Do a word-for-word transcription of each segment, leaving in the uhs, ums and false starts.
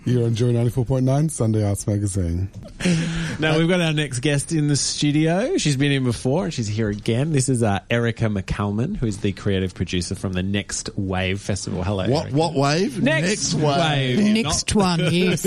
You're on Joy ninety-four point nine, Sunday Arts Magazine. Now, we've got our next guest in the studio. She's been in before and she's here again. This is uh, Erica McCalman, who is the creative producer from the Next Wave Festival. Hello, What Erica. what wave? Next, Wave. wave. Next one, yes.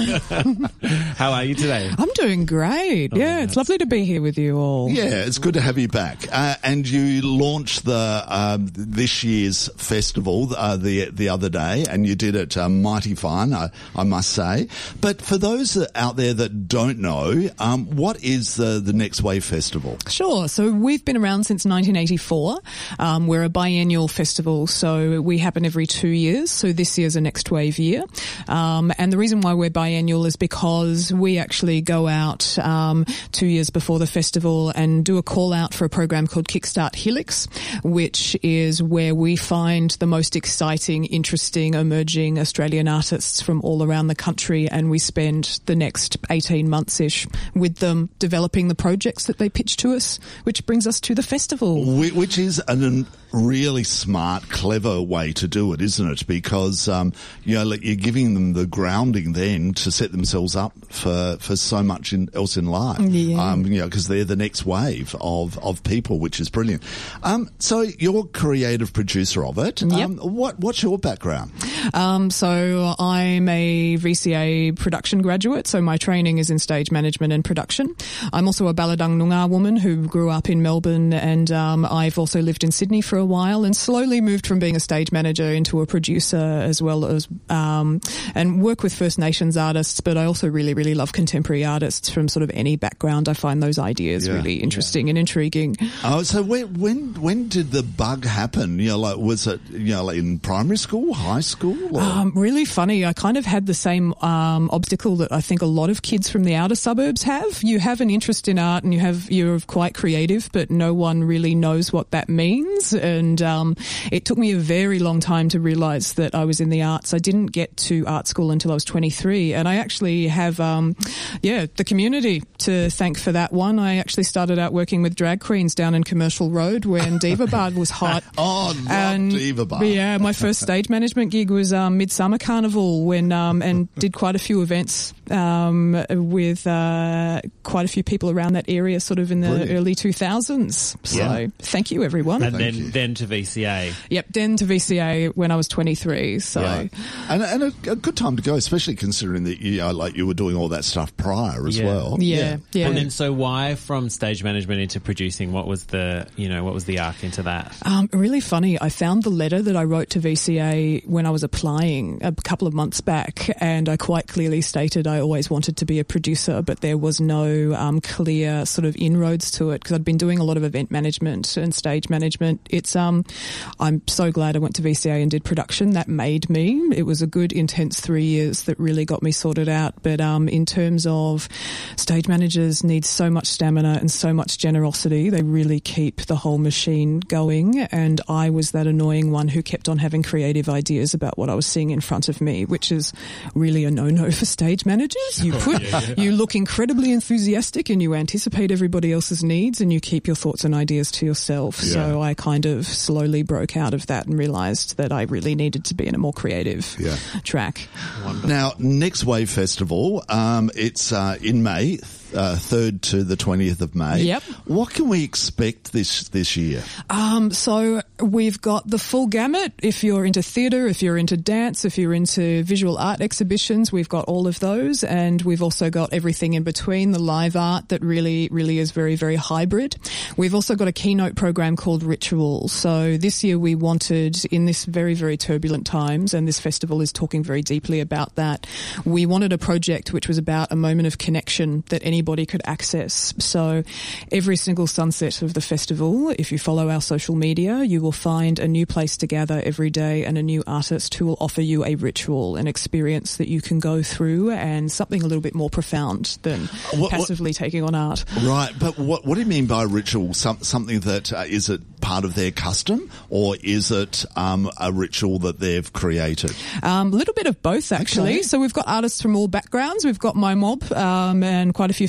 How are you today? I'm doing great. Oh, yeah, nice. it's lovely to be here with you all. Yeah, it's good to have you back. Uh, and you launched the um, this year's festival uh, the the other day, and you did it uh, mighty fine, I, I must say. But for those that- out there that don't know, um, what is the the Next Wave Festival? Sure. So we've been around since nineteen eighty-four. Um, we're a biennial festival, so we happen every two years. So this year's a Next Wave year. Um, and the reason why we're biennial is because we actually go out um, two years before the festival and do a call out for a program called Kickstart Helix, which is where we find the most exciting, interesting, emerging Australian artists from all around the country, and we spend the next eighteen months-ish with them developing the projects that they pitch to us, which brings us to the festival. Wh- Which is a really smart, clever way to do it, isn't it? Because, um, you know, like you're giving them the grounding then to set themselves up for, for so much in, else in life. Yeah. Um, you know, because they're the next wave of, of people, which is brilliant. Um, so you're creative producer of it. Yep. Um, what, what's your background? Um, so I'm a V C A production graduate, so my training is in stage management and production. I'm also a Baladang Noongar woman who grew up in Melbourne, and um, I've also lived in Sydney for a while and slowly moved from being a stage manager into a producer as well as um, and work with First Nations artists, but I also really, really love contemporary artists from sort of any background. I find those ideas Yeah. really interesting and intriguing. Oh, so when, when, when did the bug happen? You know, like, was it, you know, like in primary school, high school? Or? Um, really funny. I kind of had the same um, obstacle that I think a lot of kids from the outer suburbs have. You have an interest in art and you have you're quite creative, but no one really knows what that means. And um, it took me a very long time to realise that I was in the arts. I didn't get to art school until I was twenty-three, and I actually have, um, yeah, the community to thank for that one. I actually started out working with drag queens down in Commercial Road when Diva Bard was hot. Oh, love and, Diva Bar. Yeah, my first stage management gig was um, Midsummer Carnival when um, and did quite a few events um, with uh, quite a few people around that area, sort of in the Brilliant. early two thousands. So Yeah. thank you, everyone. And Thank then, you. then to V C A. Yep, then to V C A when I was twenty-three. So Right. And, and a, a good time to go, especially considering that you know, like you were doing all that stuff prior as Yeah. well. yeah, yeah. And then, so why from stage management into producing? What was the, you know, what was the arc into that? Um, really funny. I found the letter that I wrote to V C A when I was applying a couple of months back, and I quite clearly stated I always wanted to be a producer, but there was no um, clear sort of inroads to it because I'd been doing a lot of event management and stage management. It's um, I'm so glad I went to V C A and did production. That made me. It was a good, intense three years that really got me sorted out. But um, in terms of stage managers need so much stamina and so much generosity. They really keep the whole machine going. And I was that annoying one who kept on having creative ideas about what I was seeing in front of me, which is really a no-no for stage managers. You put, yeah, yeah. you look incredibly enthusiastic and you anticipate everybody else's needs and you keep your thoughts and ideas to yourself. Yeah. So I kind of slowly broke out of that and realised that I really needed to be in a more creative Yeah. track. Now, Next Wave Festival, um, it's uh, in May, uh, third to the twentieth of May. Yep. What can we expect this this year? Um, so we've got the full gamut. If you're into theatre, if you're into dance, if you're into visual art exhibitions, we've got all of those. And we've also got everything in between, the live art that really, really is very, very hybrid. We've also got a keynote program called Ritual. So this year we wanted, in this very, very turbulent times, and this festival is talking very deeply about that, we wanted a project which was about a moment of connection that anybody could access. So every single sunset of the festival, if you follow our social media, you will find a new place to gather every day and a new artist who will offer you a ritual, an experience that you can go through, and something a little bit more profound than What- what- passively taking on art. Right, but what what do you mean by ritual? Some, something that, uh, is it part of their custom, or is it um, a ritual that they've created? Um, a little bit of both, actually. Okay. So we've got artists from all backgrounds. We've got my mob um, and quite a few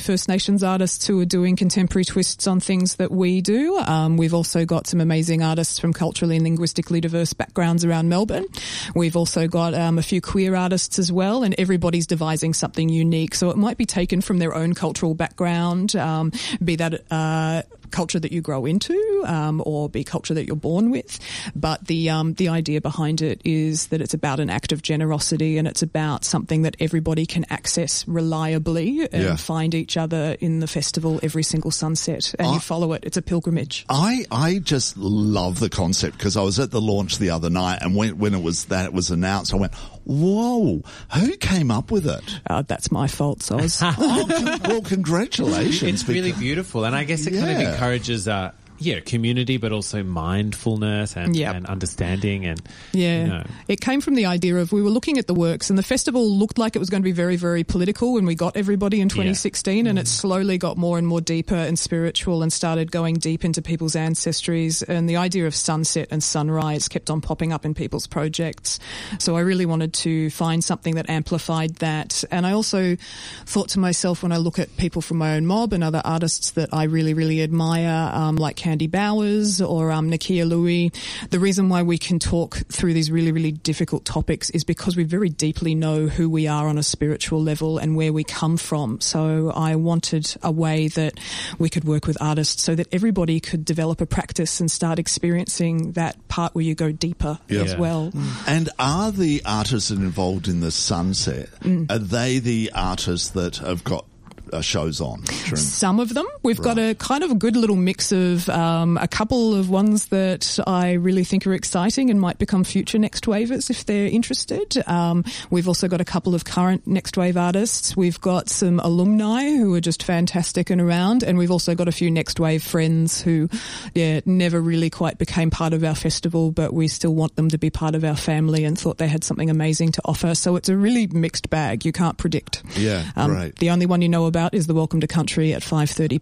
First Nations artists who are doing contemporary twists on things that we do. Um, we've also got some amazing artists from culturally and linguistically diverse backgrounds around Melbourne. We've also got um, a few queer artists as well, and everybody's devising something unique. So it might be taken from their own cultural background, um, be that uh, culture that you grow into, um, or be culture that you're born with. But the um, the idea behind it is that it's about an act of generosity, and it's about something that everybody can access reliably and Yeah. find each other in the festival every single sunset, and I- you follow it. It's a pilgrimage. I, I just love the concept because I was at the launch the other night, and when, when it was that it was announced, I went, whoa, who came up with it? Uh, that's my fault, so I was... Oh, con- well, congratulations. It's really because- beautiful, and I guess it kind of Yeah. encourages, uh, yeah, community, but also mindfulness and, Yep. and understanding. And Yeah. you know. It came from the idea of we were looking at the works, and the festival looked like it was going to be very, very political when we got everybody in twenty sixteen, and it slowly got more and more deeper and spiritual and started going deep into people's ancestries, and the idea of sunset and sunrise kept on popping up in people's projects. So I really wanted to find something that amplified that. And I also thought to myself, when I look at people from my own mob and other artists that I really, really admire, um, like Candy Bowers or um, Nakia Louie, the reason why we can talk through these really, really difficult topics is because we very deeply know who we are on a spiritual level and where we come from. So I wanted a way that we could work with artists so that everybody could develop a practice and start experiencing that part where you go deeper Yep. as Yeah. well. And are the artists involved in the sunset, are they the artists that have got uh, shows on? during- Some of them. We've got Right. a kind of a good little mix of um, a couple of ones that I really think are exciting and might become future Next Wavers if they're interested. Um, we've also got a couple of current Next Wave artists. We've got some alumni who are just fantastic and around, and we've also got a few Next Wave friends who, yeah, never really quite became part of our festival, but we still want them to be part of our family and thought they had something amazing to offer. So it's a really mixed bag. You can't predict. Yeah, Um, great. The only one you know about is the Welcome to Country at five thirty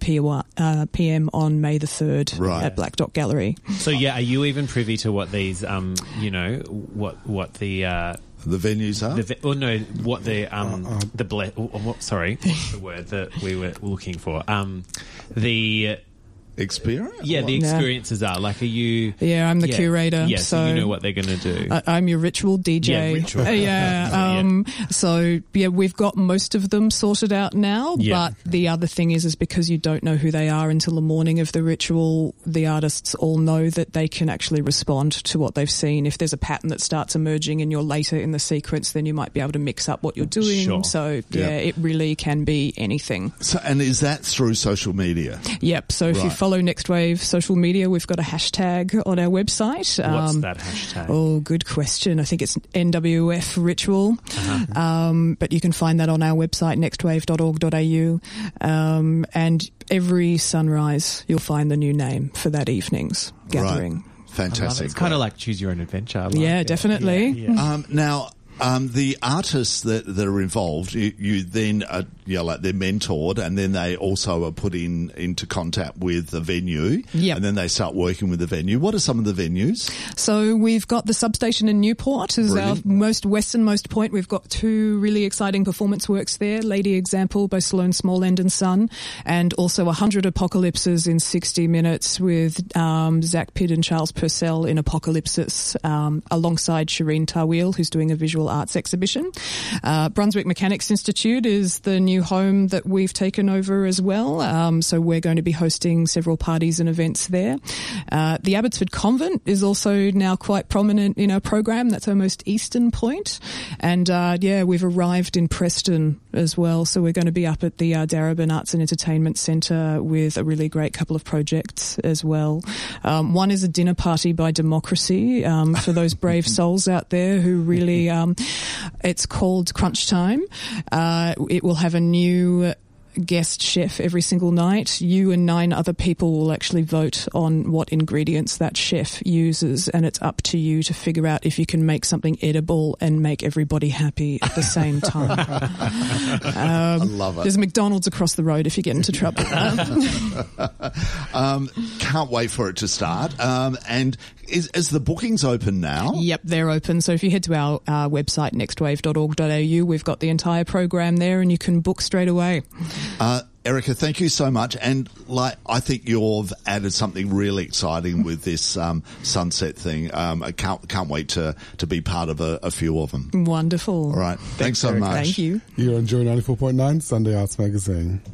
p.m. on May the third Right. at Black Dot Gallery. So yeah, are you even privy to what these, um, you know, what what the uh, The venues are? the ve- oh no, what the um the ble- oh, what, sorry, what's the word that we were looking for? Um, the Experience? yeah, the Yeah. experiences are like, are you? Yeah, I'm the yeah, curator, Yeah, so, so- you know what they're going to do. I- I'm your ritual D J. Yeah, ritual. Uh, yeah. Um, So yeah, we've got most of them sorted out now. Yeah. But the other thing is, is because you don't know who they are until the morning of the ritual, the artists all know that they can actually respond to what they've seen. If there's a pattern that starts emerging and you're later in the sequence, then you might be able to mix up what you're doing. Sure. So yeah, Yeah. it really can be anything. So, and is that through social media? Yep. So if you Right. follow Next Wave social media, we've got a hashtag on our website. What's Um, that hashtag? Oh, good question. I think it's N W F Ritual. Um, but you can find that on our website, next wave dot org dot a u. Um, and every sunrise, you'll find the new name for that evening's gathering. Right. I love it. Fantastic. It's kind of like choose your own adventure. I like Yeah, it. definitely. Yeah, yeah. Um, now, um, the artists that, that are involved, you, you then, uh, you know, like they're mentored, and then they also are put in into contact with the venue, Yep. and then they start working with the venue. What are some of the venues? So we've got the substation in Newport as Brilliant. our most westernmost point. We've got two really exciting performance works there, Lady Example by Sloane Smallend and Son, and also one hundred Apocalypses in sixty minutes with um, Zach Pidd and Charles Purcell in Apocalypsis, um, alongside Shireen Tawil, who's doing a visual arts exhibition. Uh, Brunswick Mechanics Institute is the new home that we've taken over as well. Um, so we're going to be hosting several parties and events there. Uh, the Abbotsford Convent is also now quite prominent in our program. That's our most eastern point. And uh, yeah, we've arrived in Preston as well. So we're going to be up at the uh, Darebin Arts and Entertainment Centre with a really great couple of projects as well. Um, one is a dinner party by Democracy um, for those brave souls out there who really, um, it's called Crunch Time. Uh, it will have a new guest chef every single night. You and nine other people will actually vote on what ingredients that chef uses, and it's up to you to figure out if you can make something edible and make everybody happy at the same time. um, I love it. There's a McDonald's across the road if you get into trouble. Um, can't wait for it to start. Um, and is, is the bookings open now? Yep, they're open. So if you head to our uh, website, next wave dot org dot a u, we've got the entire program there and you can book straight away. Uh, Erica, thank you so much. And like, I think you've added something really exciting with this um, sunset thing. Um, I can't can't wait to to be part of a, a few of them. Wonderful. All right. Thanks, Thanks so Erica. much. Thank you. You're on Joy ninety-four point nine Sunday Arts Magazine.